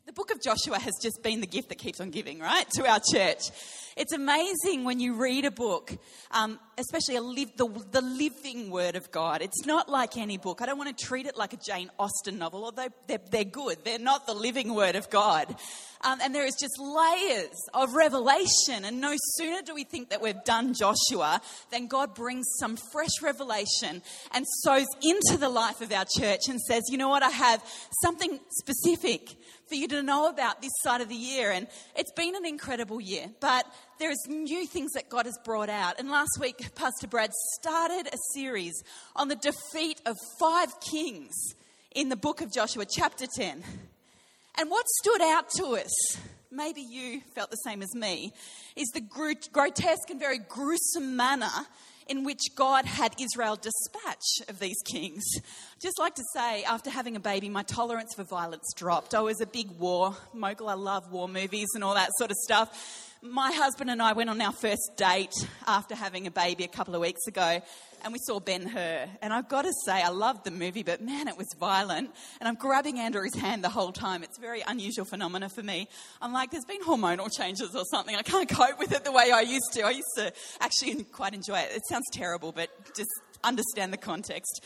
The book of Joshua has just been the gift that keeps on giving, right, to our church. It's amazing when you read a book, especially the living word of God. It's not like any book. I don't want to treat it like a Jane Austen novel, although they're good. They're not the living word of God. And there is just layers of revelation. And no sooner do we think that we've done Joshua than God brings some fresh revelation and sows into the life of our church and says, you know what, I have something specific for you to know about this side of the year. And it's been an incredible year, but there's new things that God has brought out. And last week, Pastor Brad started a series on the defeat of 5 kings in the book of Joshua, chapter 10. And what stood out to us, maybe you felt the same as me, is the grotesque and very gruesome manner in which God had Israel dispatch of these kings. Just like to say, after having a baby, my tolerance for violence dropped. I was a big war mogul. I love war movies and all that sort of stuff. My husband and I went on our first date after having a baby a couple of weeks ago, and we saw Ben-Hur. And I've got to say, I loved the movie, but man, it was violent. And I'm grabbing Andrew's hand the whole time. It's a very unusual phenomena for me. I'm like, there's been hormonal changes or something. I can't cope with it the way I used to. I used to actually quite enjoy it. It sounds terrible, but just understand the context.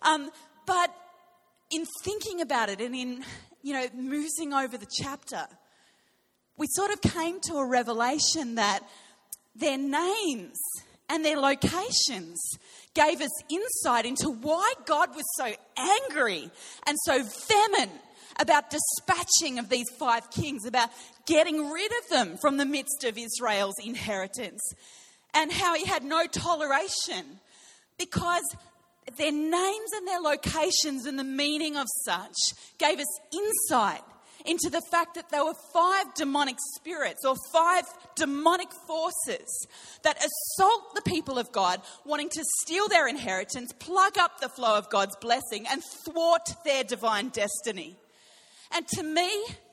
But in thinking about it and in, musing over the chapter, we sort of came to a revelation that their names and their locations gave us insight into why God was so angry and so vehement about dispatching of these 5 kings, about getting rid of them from the midst of Israel's inheritance, and how he had no toleration, because their names and their locations and the meaning of such gave us insight into the fact that there were 5 demonic spirits or 5 demonic forces that assault the people of God, wanting to steal their inheritance, plug up the flow of God's blessing, and thwart their divine destiny. And to me,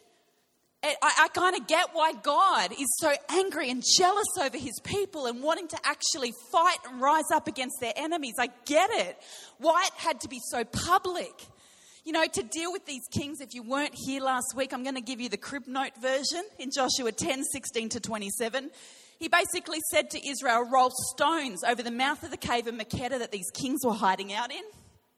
I kind of get why God is so angry and jealous over his people and wanting to actually fight and rise up against their enemies. I get it. Why it had to be so public. To deal with these kings, if you weren't here last week, I'm going to give you the crib note version in Joshua 10, 16 to 27. He basically said to Israel, roll stones over the mouth of the cave of Makkedah that these kings were hiding out in.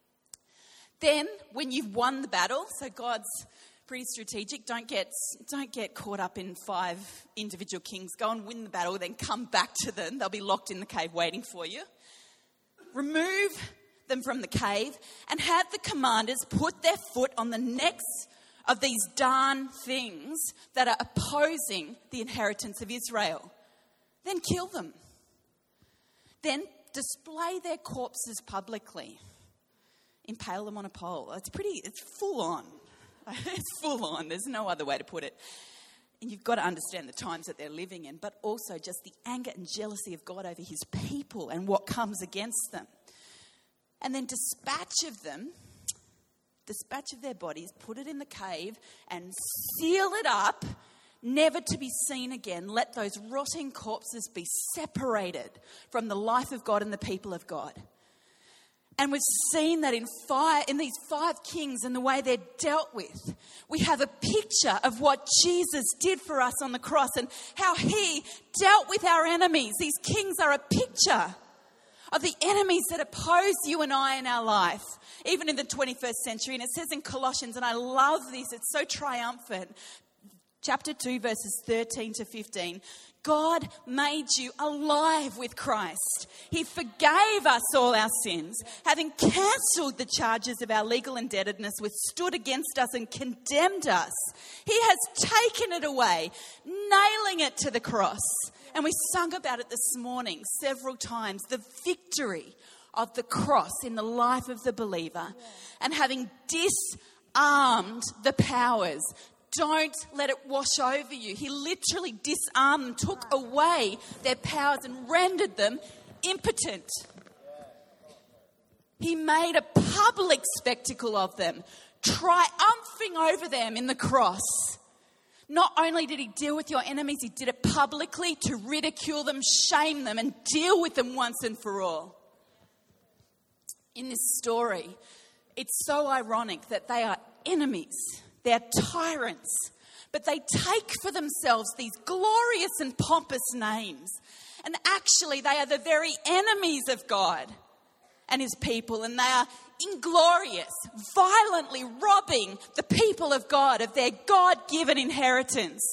Then, when you've won the battle, so God's pretty strategic, don't get caught up in 5 individual kings. Go and win the battle, then come back to them. They'll be locked in the cave waiting for you. Remove them from the cave and have the commanders put their foot on the necks of these darn things that are opposing the inheritance of Israel. Then kill them. Then display their corpses publicly. Impale them on a pole. It's full on. It's full on. There's no other way to put it. And you've got to understand the times that they're living in, but also just the anger and jealousy of God over his people and what comes against them. And then dispatch of their bodies, put it in the cave and seal it up, never to be seen again. Let those rotting corpses be separated from the life of God and the people of God. And we've seen that in these 5 kings and the way they're dealt with. We have a picture of what Jesus did for us on the cross and how he dealt with our enemies. These kings are a picture of the enemies that oppose you and I in our life, even in the 21st century. And it says in Colossians, and I love this, it's so triumphant, chapter 2, verses 13 to 15, God made you alive with Christ. He forgave us all our sins, having cancelled the charges of our legal indebtedness which stood against us and condemned us. He has taken it away, nailing it to the cross. And we sung about it this morning several times, the victory of the cross in the life of the believer. And having disarmed the powers, don't let it wash over you. He literally disarmed them, took away their powers and rendered them impotent. He made a public spectacle of them, triumphing over them in the cross. Not only did he deal with your enemies, he did it publicly to ridicule them, shame them, and deal with them once and for all. In this story, it's so ironic that they are enemies. They're tyrants. But they take for themselves these glorious and pompous names. And actually, they are the very enemies of God and his people. And they are inglorious, violently robbing the people of God of their God-given inheritance.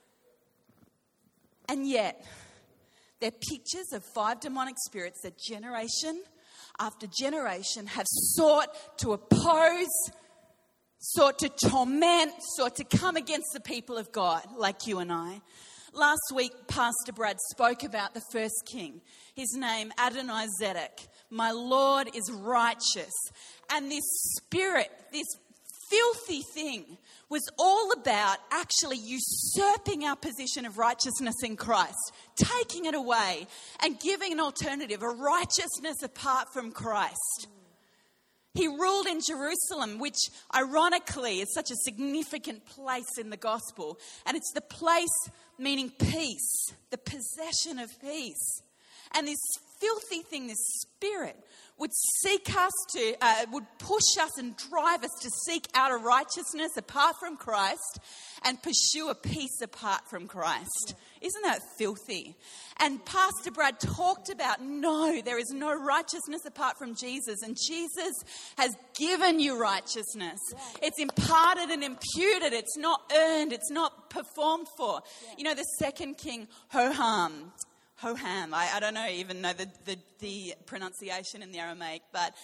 And yet, they're pictures of 5 demonic spirits that generation after generation have sought to oppose, sought to torment, sought to come against the people of God, like you and I. Last week, Pastor Brad spoke about the first king. His name, Adonai-Zedek. My Lord is righteous. And this spirit, this filthy thing, was all about actually usurping our position of righteousness in Christ, taking it away and giving an alternative, a righteousness apart from Christ. He ruled in Jerusalem, which ironically is such a significant place in the gospel. And it's the place meaning peace, the possession of peace. And this filthy thing, this spirit, would seek us to, would push us and drive us to seek out a righteousness apart from Christ and pursue a peace apart from Christ. Isn't that filthy? And Pastor Brad talked about, no, there is no righteousness apart from Jesus. And Jesus has given you righteousness. It's imparted and imputed. It's not earned. It's not performed for. You know, the second king, Hoham, I don't even know the pronunciation in the Aramaic, but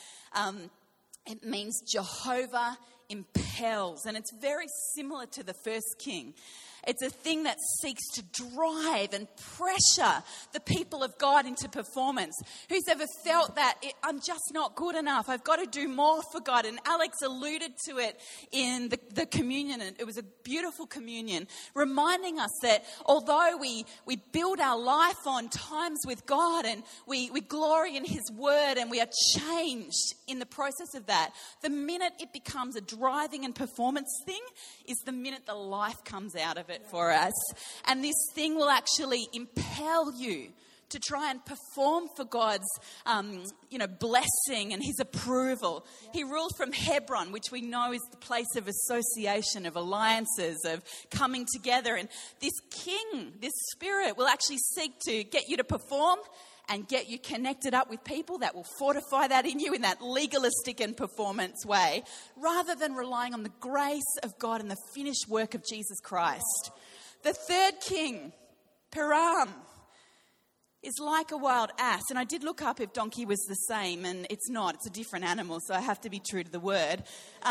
it means Jehovah impels. And it's very similar to the first king. It's a thing that seeks to drive and pressure the people of God into performance. Who's ever felt that I'm just not good enough? I've got to do more for God. And Alex alluded to it in the communion. And it was a beautiful communion, reminding us that although we build our life on times with God and we glory in his word and we are changed in the process of that, the minute it becomes a driving and performance thing is the minute the life comes out of it for us. And this thing will actually impel you to try and perform for God's, blessing and his approval. He ruled from Hebron, which we know is the place of association, of alliances, of coming together. And this king, this spirit, will actually seek to get you to perform and get you connected up with people that will fortify that in you in that legalistic and performance way, rather than relying on the grace of God and the finished work of Jesus Christ. The third king, Piram, is like a wild ass. And I did look up if donkey was the same, and it's not. It's a different animal, so I have to be true to the word.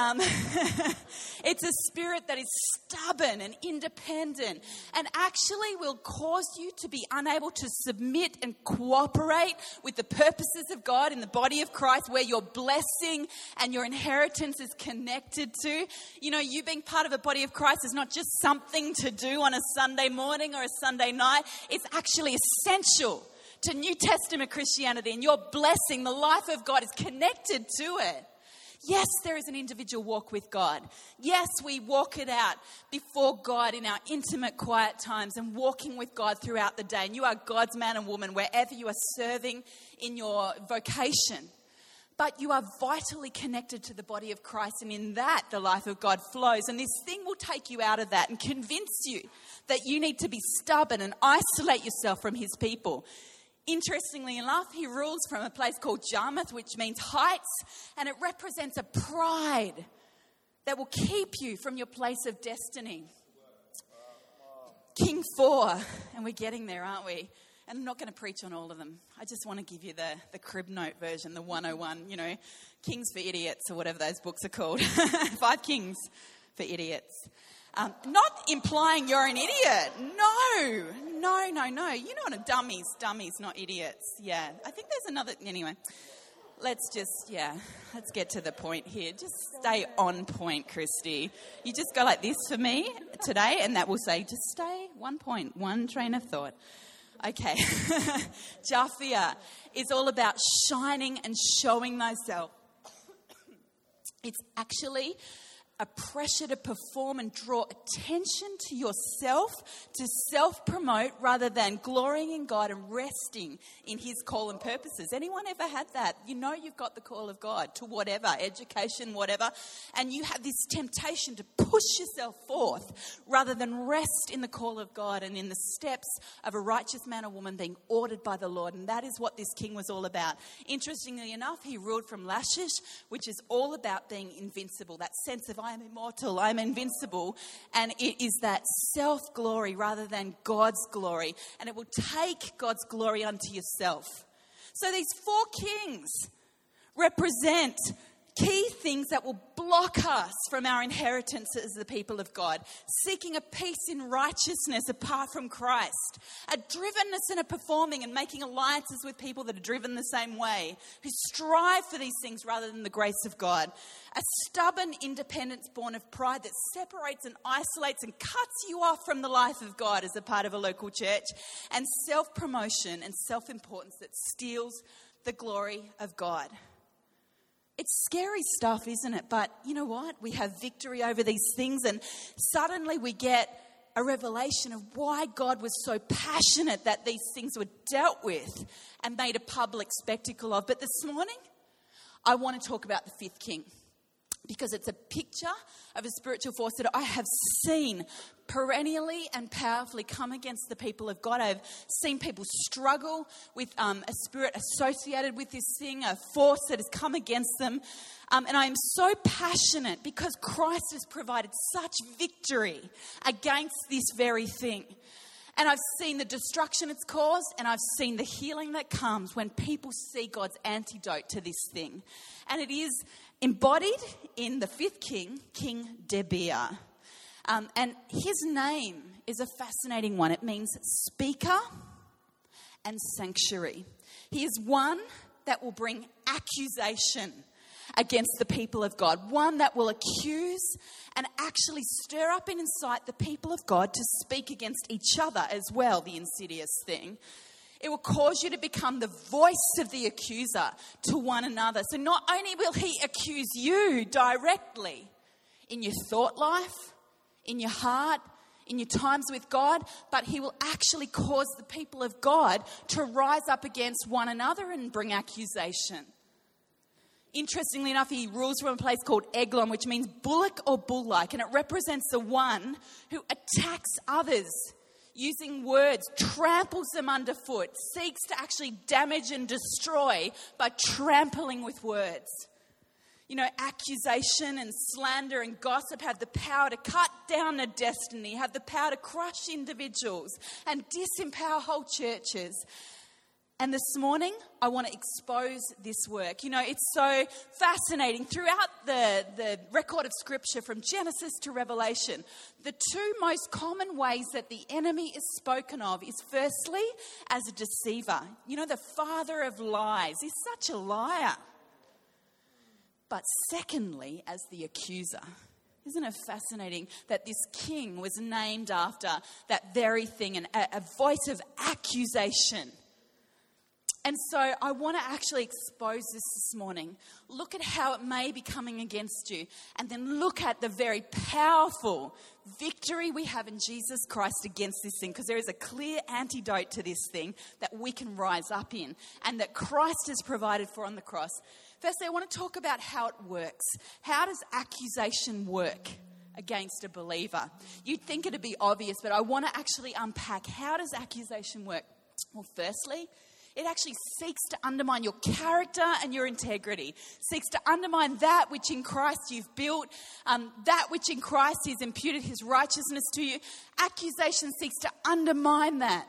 It's a spirit that is stubborn and independent and actually will cause you to be unable to submit and cooperate with the purposes of God in the body of Christ, where your blessing and your inheritance is connected to. You know, you being part of a body of Christ is not just something to do on a Sunday morning or a Sunday night. It's actually essential to New Testament Christianity, and your blessing, the life of God, is connected to it. Yes, there is an individual walk with God. Yes, we walk it out before God in our intimate, quiet times and walking with God throughout the day. And you are God's man and woman wherever you are serving in your vocation. But you are vitally connected to the body of Christ, and in that, the life of God flows. And this thing will take you out of that and convince you that you need to be stubborn and isolate yourself from his people. Interestingly enough, he rules from a place called Jarmuth, which means heights, and it represents a pride that will keep you from your place of destiny. King 4, and we're getting there, aren't we? And I'm not going to preach on all of them. I just want to give you the crib note version, the 101, Kings for Idiots or whatever those books are called. 5 Kings for Idiots. Not implying you're an idiot. No. You know what? Dummies, not idiots. Yeah. I think there's another. Anyway, let's get to the point here. Just stay on point, Christy. You just go like this for me today, and that will say, just stay 1 point, one train of thought. Okay. Japhia is all about shining and showing thyself. It's actually a pressure to perform and draw attention to yourself, to self-promote rather than glorying in God and resting in his call and purposes. Anyone ever had that? You know you've got the call of God to whatever, education, whatever, and you have this temptation to push yourself forth rather than rest in the call of God and in the steps of a righteous man or woman being ordered by the Lord. And that is what this king was all about. Interestingly enough, he ruled from Lachish, which is all about being invincible, that sense of I am immortal, I am invincible, and it is that self-glory rather than God's glory, and it will take God's glory unto yourself. So these 4 kings represent key things that will block us from our inheritance as the people of God, seeking a peace in righteousness apart from Christ, a drivenness and a performing and making alliances with people that are driven the same way, who strive for these things rather than the grace of God, a stubborn independence born of pride that separates and isolates and cuts you off from the life of God as a part of a local church, and self-promotion and self-importance that steals the glory of God. It's scary stuff, isn't it? But you know what? We have victory over these things, and suddenly we get a revelation of why God was so passionate that these things were dealt with and made a public spectacle of. But this morning, I want to talk about the 5th king, because it's a picture of a spiritual force that I have seen perennially and powerfully come against the people of God. I've seen people struggle with a spirit associated with this thing, a force that has come against them. And I am so passionate because Christ has provided such victory against this very thing. And I've seen the destruction it's caused, and I've seen the healing that comes when people see God's antidote to this thing. And it is embodied in the 5th king, King Debir. And his name is a fascinating one. It means speaker and sanctuary. He is one that will bring accusation against the people of God, one that will accuse and actually stir up and incite the people of God to speak against each other as well, the insidious thing. It will cause you to become the voice of the accuser to one another. So not only will he accuse you directly in your thought life, in your heart, in your times with God, but he will actually cause the people of God to rise up against one another and bring accusation. Interestingly enough, he rules from a place called Eglon, which means bullock or bull-like, and it represents the one who attacks others using words, tramples them underfoot, seeks to actually damage and destroy by trampling with words. You know, accusation and slander and gossip have the power to cut down a destiny, have the power to crush individuals and disempower whole churches. And this morning, I want to expose this work. You know, it's so fascinating. Throughout the record of Scripture, from Genesis to Revelation, the 2 most common ways that the enemy is spoken of is firstly, as a deceiver. You know, the father of lies. He's such a liar. But secondly, as the accuser. Isn't it fascinating that this king was named after that very thing, and a voice of accusation? And so I want to actually expose this morning. Look at how it may be coming against you, and then look at the very powerful victory we have in Jesus Christ against this thing, because there is a clear antidote to this thing that we can rise up in and that Christ has provided for on the cross. Firstly, I want to talk about how it works. How does accusation work against a believer? You'd think it'd be obvious, but I want to actually unpack. How does accusation work? Well, firstly, it actually seeks to undermine your character and your integrity. Seeks to undermine that which in Christ you've built, that which in Christ He's imputed His righteousness to you. Accusation seeks to undermine that.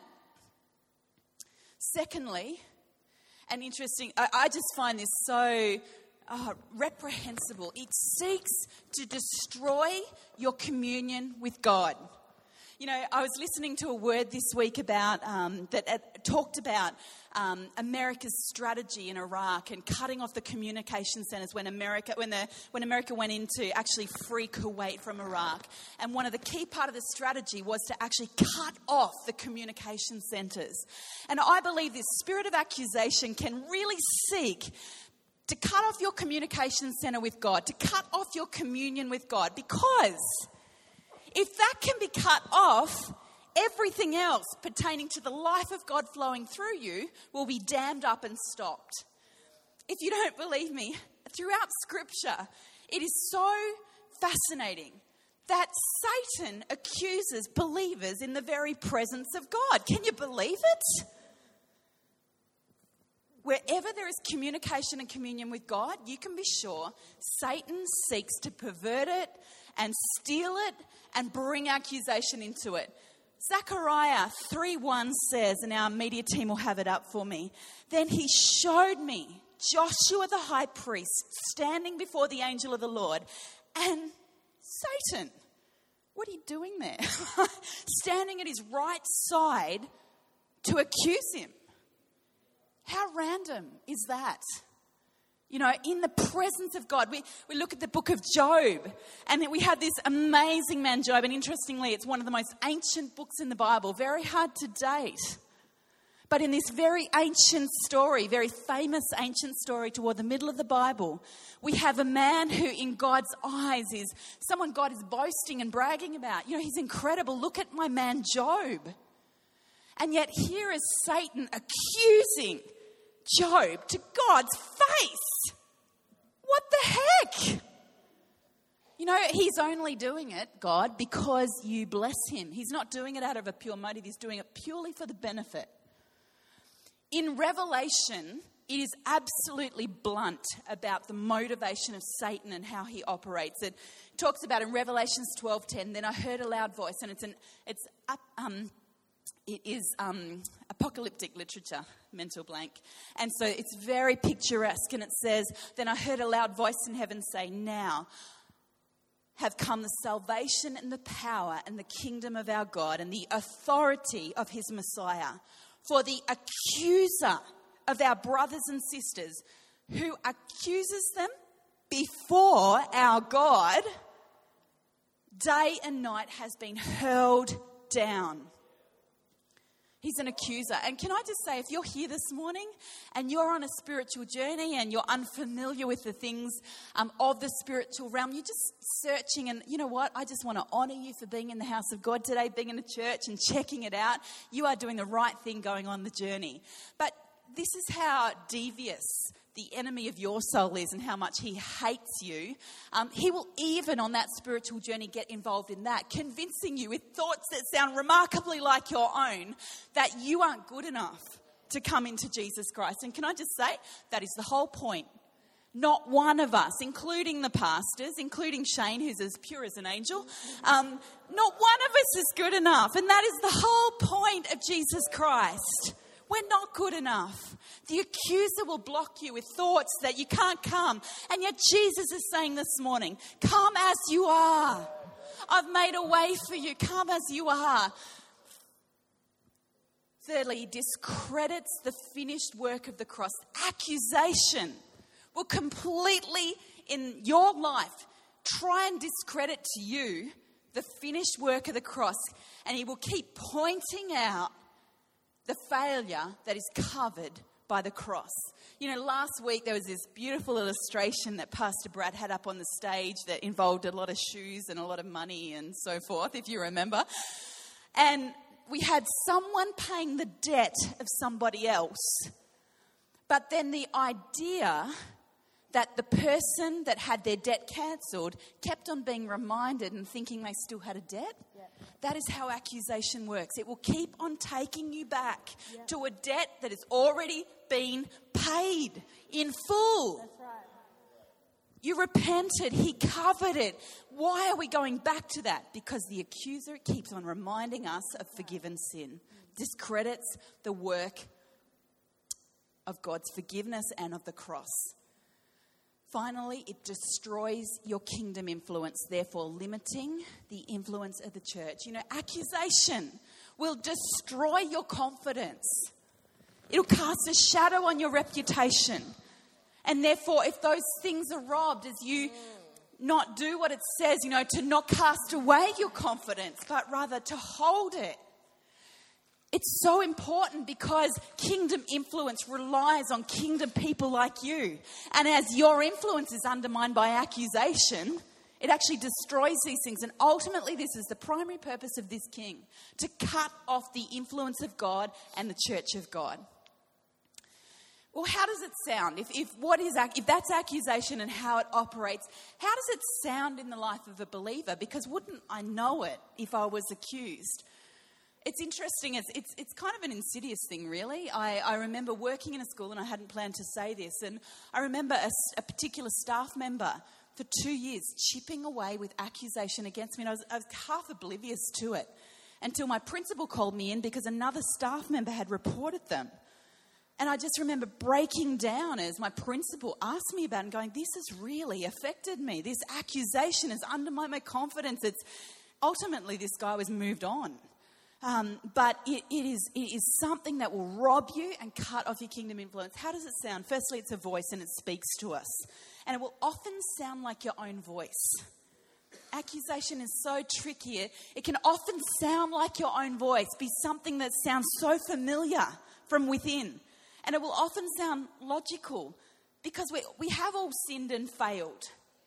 Secondly, and interesting, I just find this so reprehensible. It seeks to destroy your communion with God. You know, I was listening to a word this week about that talked about America's strategy in Iraq and cutting off the communication centers when America went in to actually free Kuwait from Iraq. And one of the key part of the strategy was to actually cut off the communication centers. And I believe this spirit of accusation can really seek to cut off your communication center with God, to cut off your communion with God. Because if that can be cut off, everything else pertaining to the life of God flowing through you will be dammed up and stopped. If you don't believe me, throughout Scripture, it is so fascinating that Satan accuses believers in the very presence of God. Can you believe it? Wherever there is communication and communion with God, you can be sure Satan seeks to pervert it and steal it and bring accusation into it. Zechariah 3:1 says, and our media team will have it up for me, "Then he showed me Joshua the high priest standing before the angel of the Lord, and Satan," what are you doing there? "Standing at his right side to accuse him." How random is that? You know, in the presence of God, we look at the book of Job, and then we have this amazing man, Job, and interestingly, it's one of the most ancient books in the Bible, very hard to date. But in this very ancient story, very famous ancient story toward the middle of the Bible, we have a man who in God's eyes is someone God is boasting and bragging about. You know, he's incredible. Look at my man Job. And yet here is Satan accusing Job to God's face. What the heck? You know, he's only doing it, God, because you bless him. He's not doing it out of a pure motive. He's doing it purely for the benefit. In Revelation, it is absolutely blunt about the motivation of Satan and how he operates. It talks about in Revelations 12:10, "Then I heard a loud voice," and it is apocalyptic literature, mental blank. And so it's very picturesque, and it says, "Then I heard a loud voice in heaven say, 'Now have come the salvation and the power and the kingdom of our God and the authority of his Messiah. For the accuser of our brothers and sisters, who accuses them before our God, day and night has been hurled down.'" He's an accuser. And can I just say, if you're here this morning and you're on a spiritual journey and you're unfamiliar with the things of the spiritual realm, you're just searching, and you know what? I just want to honor you for being in the house of God today, being in a church and checking it out. You are doing the right thing going on the journey. But this is how devious the enemy of your soul is and how much he hates you. He will even on that spiritual journey get involved in that, convincing you with thoughts that sound remarkably like your own that you aren't good enough to come into Jesus Christ. And can I just say, that is the whole point. Not one of us, including the pastors, including Shane, who's as pure as an angel, not one of us is good enough. And that is the whole point of Jesus Christ. We're not good enough. The accuser will block you with thoughts that you can't come. And yet Jesus is saying this morning, "Come as you are. I've made a way for you. Come as you are." Thirdly, he discredits the finished work of the cross. Accusation will completely, in your life, try and discredit to you the finished work of the cross. And he will keep pointing out the failure that is covered by the cross. You know, last week there was this beautiful illustration that Pastor Brad had up on the stage that involved a lot of shoes and a lot of money and so forth, if you remember. And we had someone paying the debt of somebody else. But then the idea that the person that had their debt cancelled kept on being reminded and thinking they still had a debt. Yeah. That is how accusation works. It will keep on taking you back to a debt that has already been paid in full. That's right. You repented. He covered it. Why are we going back to that? Because the accuser keeps on reminding us of forgiven sin. Discredits the work of God's forgiveness and of the cross. Finally, it destroys your kingdom influence, therefore limiting the influence of the church. You know, accusation will destroy your confidence. It'll cast a shadow on your reputation. And therefore, if those things are robbed as you not do what it says, you know, to not cast away your confidence, but rather to hold it. It's so important because kingdom influence relies on kingdom people like you. And as your influence is undermined by accusation, it actually destroys these things. And ultimately, this is the primary purpose of this king, to cut off the influence of God and the church of God. Well, how does it sound? If that's accusation and how it operates, how does it sound in the life of a believer? Because wouldn't I know it if I was accused? It's interesting. It's kind of an insidious thing, really. I remember working in a school, and I hadn't planned to say this, and I remember a particular staff member for 2 years chipping away with accusation against me, and I was half oblivious to it until my principal called me in because another staff member had reported them. And I just remember breaking down as my principal asked me about it and going, this has really affected me. This accusation has undermined my confidence. Ultimately, this guy was moved on. But it is something that will rob you and cut off your kingdom influence. How does it sound? Firstly, it's a voice and it speaks to us. And it will often sound like your own voice. Accusation is so tricky. It can often sound like your own voice, be something that sounds so familiar from within. And it will often sound logical because we have all sinned and failed.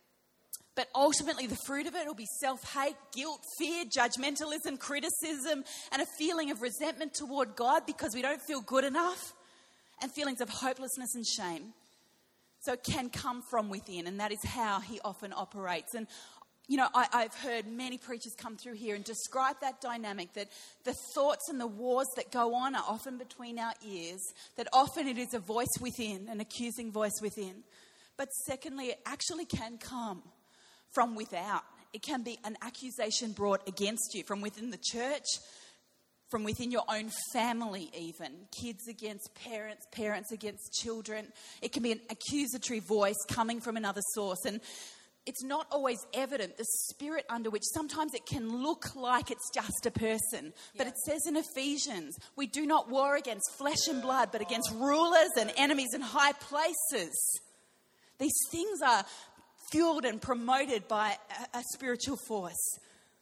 But ultimately, the fruit of it will be self-hate, guilt, fear, judgmentalism, criticism, and a feeling of resentment toward God because we don't feel good enough, and feelings of hopelessness and shame. So it can come from within, and that is how he often operates. And, you know, I've heard many preachers come through here and describe that dynamic, that the thoughts and the wars that go on are often between our ears, that often it is a voice within, an accusing voice within. But secondly, it actually can come from without. It can be an accusation brought against you from within the church, from within your own family even. Kids against parents, parents against children. It can be an accusatory voice coming from another source. And it's not always evident, the spirit under which sometimes it can look like it's just a person. But it says in Ephesians, we do not war against flesh and blood, but against rulers and enemies in high places. These things are fueled and promoted by a spiritual force.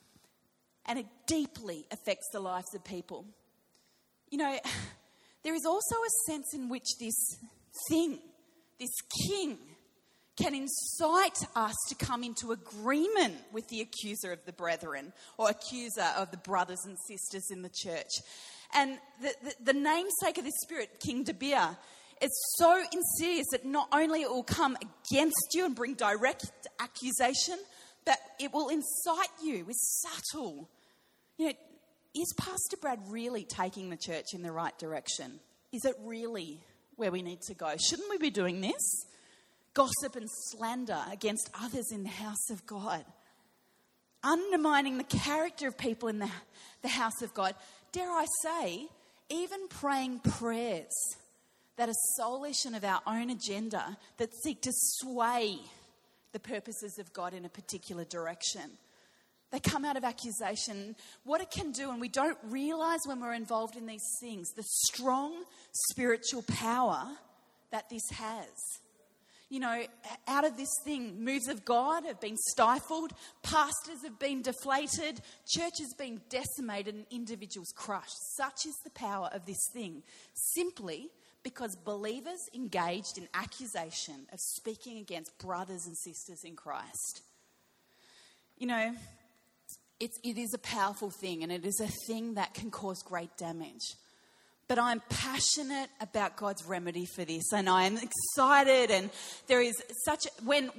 And it deeply affects the lives of people. You know, there is also a sense in which this thing, this king, can incite us to come into agreement with the accuser of the brethren or accuser of the brothers and sisters in the church. And the namesake of this spirit, King Dibir, is so insidious that not only it will come against you and bring direct accusation, but it will incite you with subtle. You know, is Pastor Brad really taking the church in the right direction? Is it really where we need to go? Shouldn't we be doing this? Gossip and slander against others in the house of God. Undermining the character of people in the house of God. Dare I say, even praying prayers that are soulish and of our own agenda that seek to sway the purposes of God in a particular direction. They come out of accusation. What it can do, and we don't realise when we're involved in these things, the strong spiritual power that this has. You know, out of this thing, moves of God have been stifled, pastors have been deflated, churches been decimated, and individuals crushed. Such is the power of this thing, simply because believers engaged in accusation of speaking against brothers and sisters in Christ. You know, it is a powerful thing, and it is a thing that can cause great damage. But I'm passionate about God's remedy for this, and I am excited. And there is such when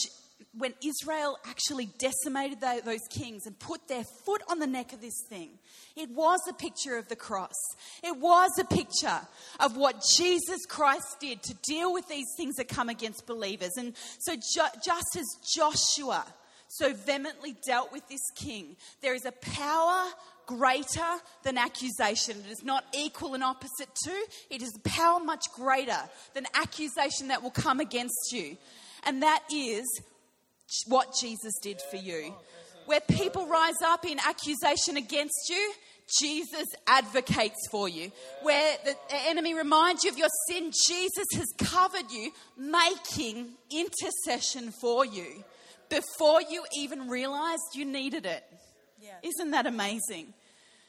Israel actually decimated those kings and put their foot on the neck of this thing, it was a picture of the cross. It was a picture of what Jesus Christ did to deal with these things that come against believers. And so just as Joshua so vehemently dealt with this king, there is a power greater than accusation. It is not equal and opposite to. It is a power much greater than accusation that will come against you. And that is what Jesus did for you. Where people rise up in accusation against you, Jesus advocates for you. Where the enemy reminds you of your sin, Jesus has covered you, making intercession for you before you even realized you needed it. Yeah. Isn't that amazing?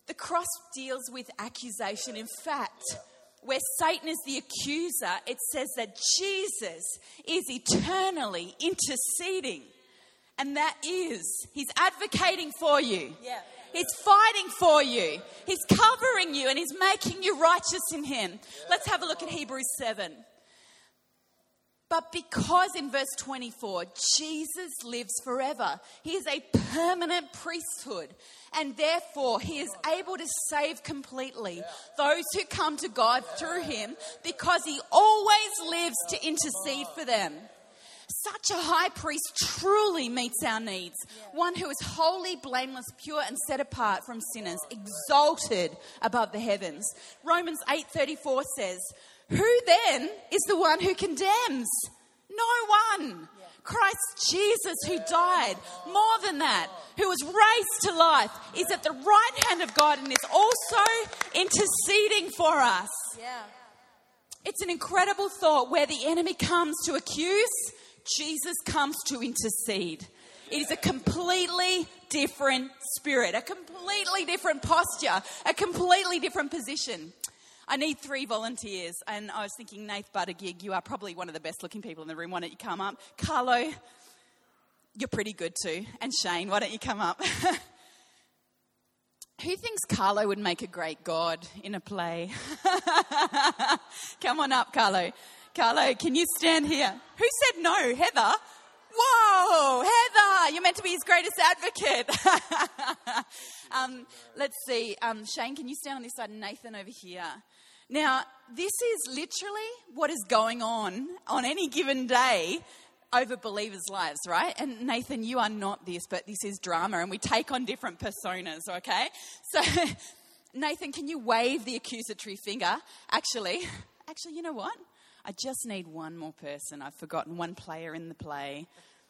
The cross deals with accusation. In fact, where Satan is the accuser, it says that Jesus is eternally interceding. And that is, he's advocating for you. Yeah. He's fighting for you. He's covering you and he's making you righteous in him. Let's have a look at Hebrews 7. But because in verse 24, Jesus lives forever. He is a permanent priesthood. And therefore, he is able to save completely those who come to God through him because he always lives to intercede for them. Such a high priest truly meets our needs. One who is holy, blameless, pure, and set apart from sinners, exalted above the heavens. Romans 8:34 says, "Who then is the one who condemns? No one. Christ Jesus, who died, more than that, who was raised to life, is at the right hand of God and is also interceding for us." Yeah. It's an incredible thought. Where the enemy comes to accuse, Jesus comes to intercede. It is a completely different spirit, a completely different posture, a completely different position. I need 3 volunteers, and I was thinking, Nath Buttigieg, you are probably one of the best looking people in the room. Why don't you come up? Carlo, you're pretty good too. And Shane, why don't you come up? Who thinks Carlo would make a great God in a play? Come on up, Carlo. Carlo, can you stand here? Who said no? Heather? Whoa, Heather, you're meant to be his greatest advocate. Let's see. Shane, can you stand on this side? Nathan over here. Now, this is literally what is going on any given day over believers' lives, right? And Nathan, you are not this, but this is drama, and we take on different personas, okay? So, Nathan, can you wave the accusatory finger? Actually, you know what? I just need one more person. I've forgotten one player in the play.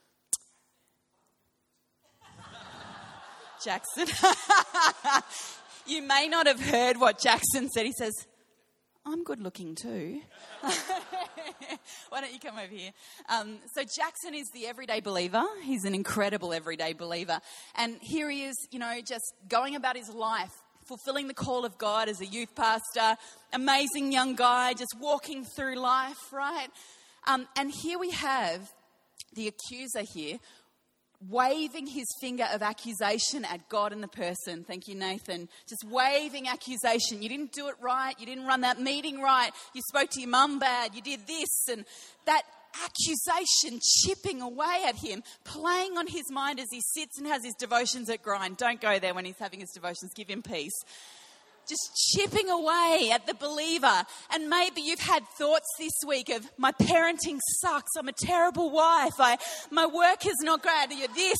Jackson. You may not have heard what Jackson said. He says, "I'm good looking too." Why don't you come over here? So Jackson is the everyday believer. He's an incredible everyday believer. And here he is, just going about his life, fulfilling the call of God as a youth pastor, amazing young guy, just walking through life, right? And here we have the accuser here, waving his finger of accusation at God and the person. Thank you, Nathan. Just waving accusation. You didn't do it right. You didn't run that meeting right. You spoke to your mum bad. You did this. And that accusation chipping away at him, playing on his mind as he sits and has his devotions at Grind. Don't go there when he's having his devotions. Give him peace. Just chipping away at the believer. And maybe you've had thoughts this week of, my parenting sucks. I'm a terrible wife. My work is not great. You're this,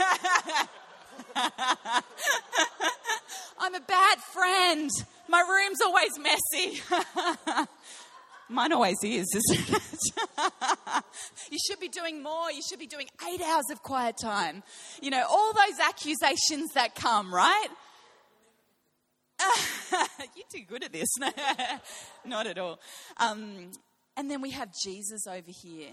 I'm a bad friend. My room's always messy. Mine always is, isn't it? You should be doing more. You should be doing 8 hours of quiet time. All those accusations that come, right? You're too good at this. Not at all. And then we have Jesus over here.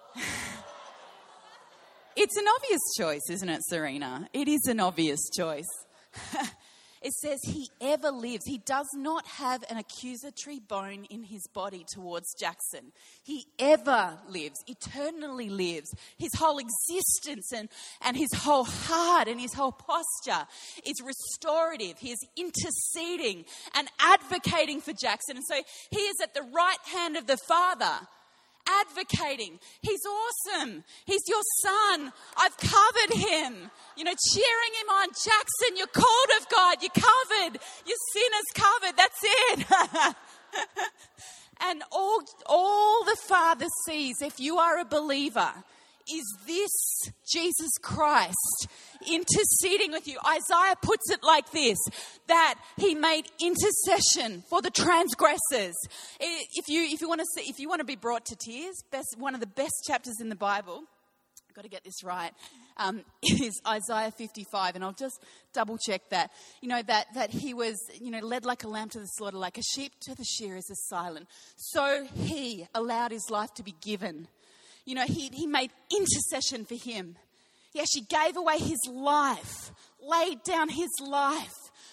It's an obvious choice, isn't it, Serena? It is an obvious choice. It says he ever lives. He does not have an accusatory bone in his body towards Jackson. He ever lives, eternally lives. His whole existence and his whole heart and his whole posture is restorative. He is interceding and advocating for Jackson. And so he is at the right hand of the Father, advocating. He's awesome. He's your son. I've covered him. Cheering him on. Jackson, you're called of God. You're covered. Your sin is covered. That's it. And all the Father sees, if you are a believer, is this Jesus Christ interceding with you. Isaiah puts it like this, that he made intercession for the transgressors. If you want to be brought to tears, one of the best chapters in the Bible, I've got to get this right, is Isaiah 55, and I'll just double check that. That he was, led like a lamb to the slaughter, like a sheep to the shearers is silent. So he allowed his life to be given. He made intercession for him. He actually gave away his life, laid down his life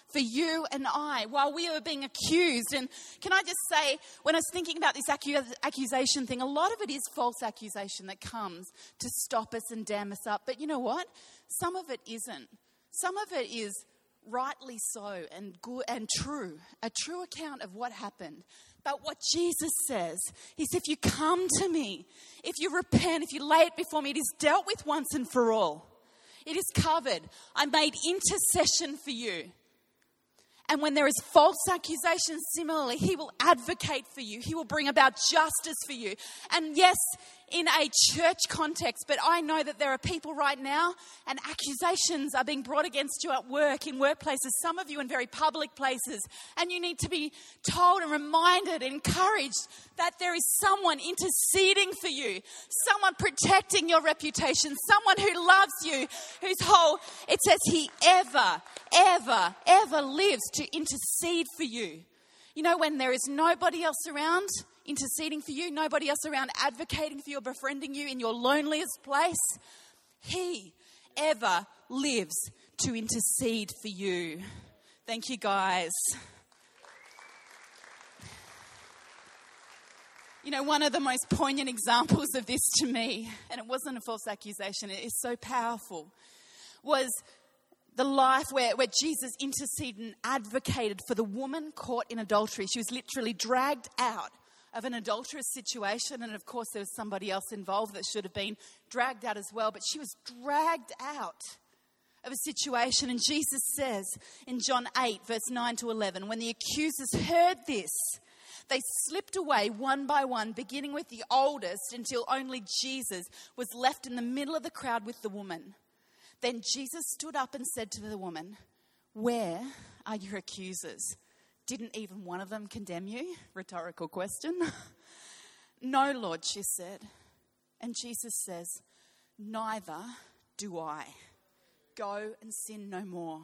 for you and I while we were being accused. And can I just say, when I was thinking about this accusation thing, a lot of it is false accusation that comes to stop us and dam us up. But you know what? Some of it isn't. Some of it is rightly so and good and true, a true account of what happened. But what Jesus says is, if you come to me, if you repent, if you lay it before me, it is dealt with once and for all. It is covered. I made intercession for you. And when there is false accusation, similarly, he will advocate for you. He will bring about justice for you. And yes, in a church context, but I know that there are people right now and accusations are being brought against you at work, in workplaces, some of you in very public places. And you need to be told and reminded and encouraged that there is someone interceding for you, someone protecting your reputation, someone who loves you, it says he ever lives to intercede for you. You know, when there is nobody else around interceding for you, nobody else around advocating for you or befriending you in your loneliest place, he ever lives to intercede for you. Thank you, guys. You know, one of the most poignant examples of this to me, and it wasn't a false accusation, it is so powerful, was the life where Jesus interceded and advocated for the woman caught in adultery. She was literally dragged out of an adulterous situation. And of course, there was somebody else involved that should have been dragged out as well. But she was dragged out of a situation. And Jesus says in John 8, verse 9 to 11, when the accusers heard this, they slipped away one by one, beginning with the oldest, until only Jesus was left in the middle of the crowd with the woman. Then Jesus stood up and said to the woman, "Where are your accusers? Didn't even one of them condemn you?" Rhetorical question. "No, Lord," she said. And Jesus says, "Neither do I. Go and sin no more."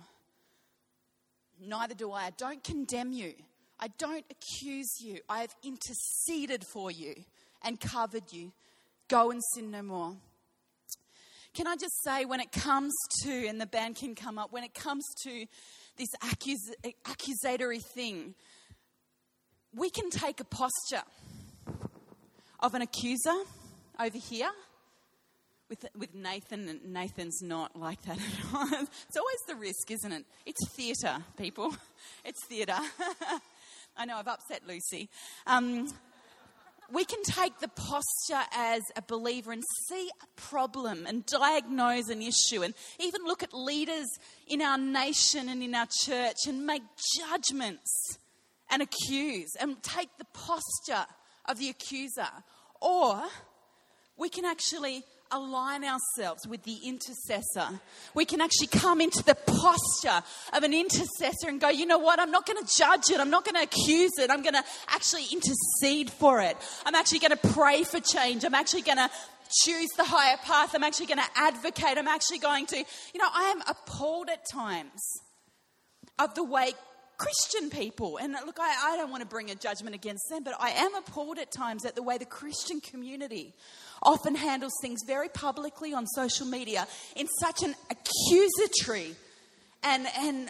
Neither do I. I don't condemn you. I don't accuse you. I have interceded for you and covered you. Go and sin no more. Can I just say, when it comes to, and the band can come up, when it comes to this accusatory thing, we can take a posture of an accuser over here with Nathan, and Nathan's not like that at all. It's always the risk, isn't it? It's theatre, people. It's theatre. I know, I've upset Lucy. We can take the posture as a believer and see a problem and diagnose an issue, and even look at leaders in our nation and in our church and make judgments and accuse and take the posture of the accuser. Or we can actually align ourselves with the intercessor. We can actually come into the posture of an intercessor and go, you know what, I'm not going to judge it. I'm not going to accuse it. I'm going to actually intercede for it. I'm actually going to pray for change. I'm actually going to choose the higher path. I'm actually going to advocate. I'm actually going to, I am appalled at times of the way Christian people, and look, I don't want to bring a judgment against them, but I am appalled at times at the way the Christian community often handles things very publicly on social media in such an accusatory and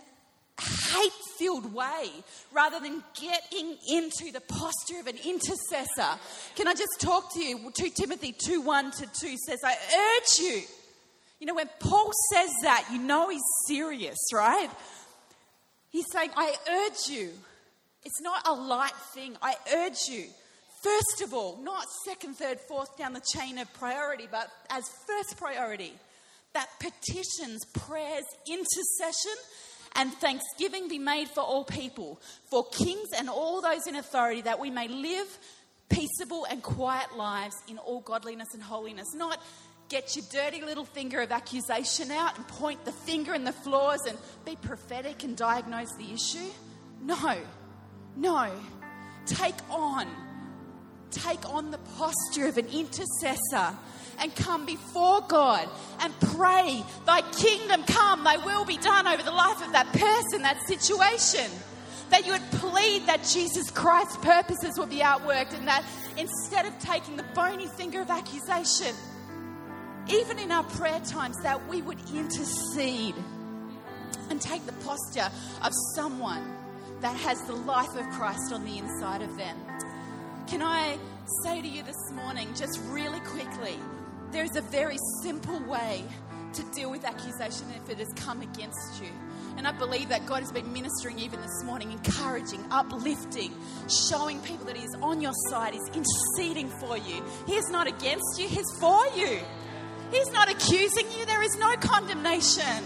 hate-filled way, rather than getting into the posture of an intercessor. Can I just talk to you? 2 Timothy 2:1-2 says, I urge you. When Paul says that, he's serious, right? He's saying, I urge you. It's not a light thing. I urge you. First of all, not second, third, fourth down the chain of priority, but as first priority, that petitions, prayers, intercession, and thanksgiving be made for all people, for kings and all those in authority, that we may live peaceable and quiet lives in all godliness and holiness. Not get your dirty little finger of accusation out and point the finger in the floors and be prophetic and diagnose the issue. No. Take on the posture of an intercessor and come before God and pray, thy kingdom come, thy will be done over the life of that person, that situation. That you would plead that Jesus Christ's purposes will be outworked, and that instead of taking the bony finger of accusation, even in our prayer times, that we would intercede and take the posture of someone that has the life of Christ on the inside of them. Can I say to you this morning, just really quickly, there's a very simple way to deal with accusation if it has come against you. And I believe that God has been ministering even this morning, encouraging, uplifting, showing people that He is on your side, He's interceding for you. He is not against you, He's for you. He's not accusing you, there is no condemnation.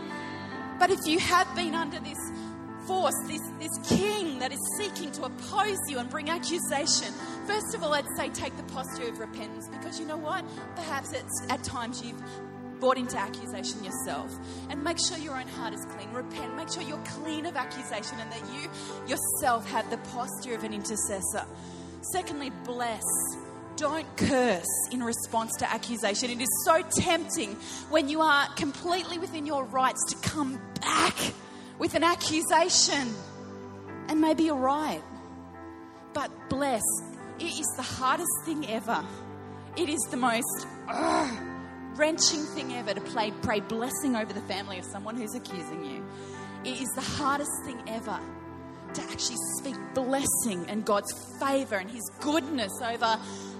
But if you have been under this force, this king that is seeking to oppose you and bring accusation, first of all, I'd say take the posture of repentance, because you know what? Perhaps it's at times you've brought into accusation yourself, and make sure your own heart is clean. Repent, make sure you're clean of accusation and that you yourself have the posture of an intercessor. Secondly, bless. Don't curse in response to accusation. It is so tempting when you are completely within your rights to come back with an accusation, and maybe you're right, but bless. It is the hardest thing ever. It is the most wrenching thing ever to pray blessing over the family of someone who's accusing you. It is the hardest thing ever to actually speak blessing and God's favor and His goodness over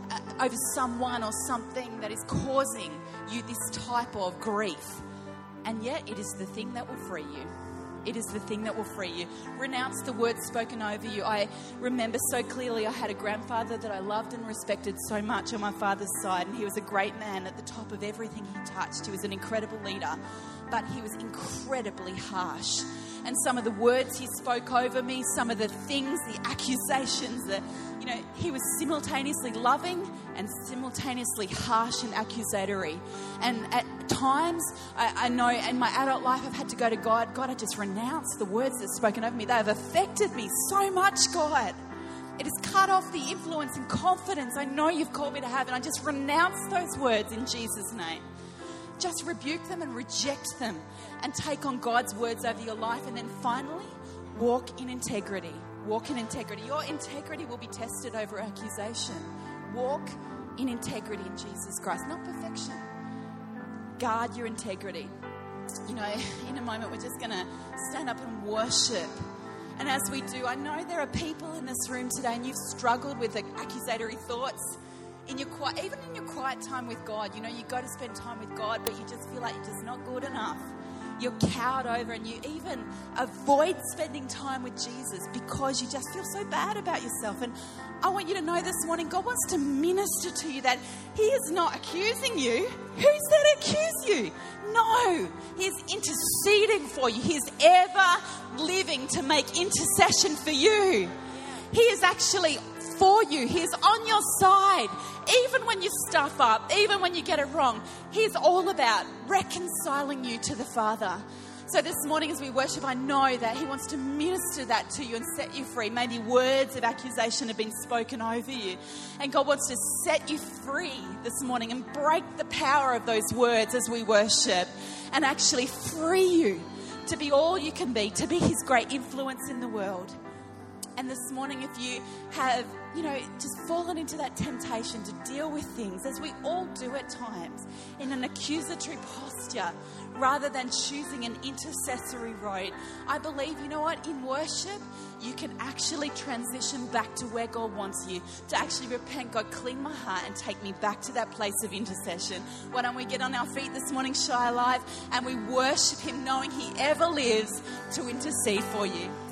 someone or something that is causing you this type of grief. And yet it is the thing that will free you. It is the thing that will free you. Renounce the words spoken over you. I remember so clearly I had a grandfather that I loved and respected so much on my father's side, and he was a great man at the top of everything he touched. He was an incredible leader, but he was incredibly harsh. And some of the words he spoke over me, some of the things, the accusations, he was simultaneously loving and simultaneously harsh and accusatory. And at times, I know in my adult life, I've had to go to God. God, I just renounce the words that are spoken over me. They have affected me so much, God. It has cut off the influence and confidence I know You've called me to have. And I just renounce those words in Jesus' name. Just rebuke them and reject them and take on God's words over your life. And then finally, walk in integrity. Walk in integrity. Your integrity will be tested over accusation. Walk in integrity in Jesus Christ, not perfection. Guard your integrity. In a moment, we're just going to stand up and worship. And as we do, I know there are people in this room today and you've struggled with accusatory thoughts. Even in your quiet time with God, you go to spend time with God, but you just feel like you're just not good enough. You're cowed over and you even avoid spending time with Jesus because you just feel so bad about yourself. And I want you to know this morning, God wants to minister to you that He is not accusing you. Who's that accuse you? No, He is interceding for you. He is ever living to make intercession for you. He is actually for you. He is on your side. Even when you stuff up, even when you get it wrong, He's all about reconciling you to the Father. So this morning as we worship, I know that He wants to minister that to you and set you free. Maybe words of accusation have been spoken over you. And God wants to set you free this morning and break the power of those words as we worship and actually free you to be all you can be, to be His great influence in the world. And this morning, if you have, just fallen into that temptation to deal with things, as we all do at times, in an accusatory posture, rather than choosing an intercessory road, I believe, in worship, you can actually transition back to where God wants you, to actually repent. God, clean my heart and take me back to that place of intercession. Why don't we get on our feet this morning, Shy Alive, and we worship Him knowing He ever lives to intercede for you.